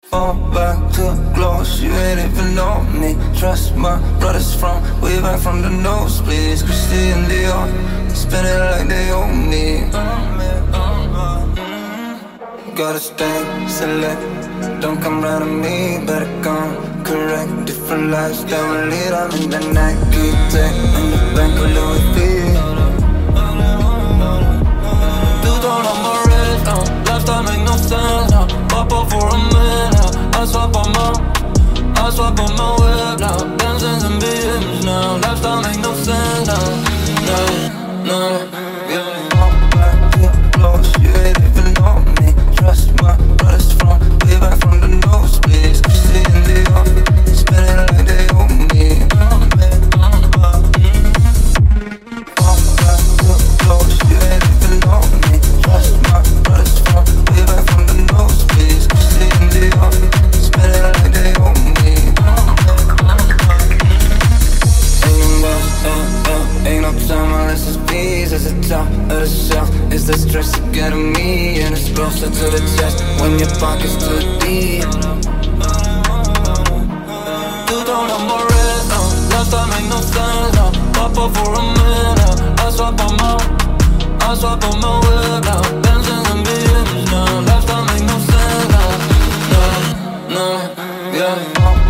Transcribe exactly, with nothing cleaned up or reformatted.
Fall back to close, you ain't even know me. Trust my brothers from way back from the nosebleeds. Christian Dior, spend it like they owe me. Gotta stay select, don't come round to me. Better come correct, different lives that will lead. I'm in the Nike tech, in the bank of Louis V. Dude, don't on my wrist now, lifestyle make no sense now. Pop up for a minute, I swap on my, I swap on my whip now. Benzins and B Ms now, lifestyle make no sense now. No, no, yeah. Fall back too close, you ain't even know me. Trust my brothers from way back from the nosebleeds. Christian Dior, spend it like they owe me. Fall back too close, you ain't even know me. Trust my brothers from way back from the nosebleeds. Christian Dior, spend it like they owe me. Ain't no boss, uh, uh, ain't no time unless it's peace. It's the top of the shelf, it's the stress you get of me. And it's closer to the chest when your pocket's too deep. You don't have my wrist now, lifestyle make no sense now. Pop up for a minute, I swap on my, I swap on my whip now. Benzins and B Ms now, lifestyle make no sense now. No, no, yeah.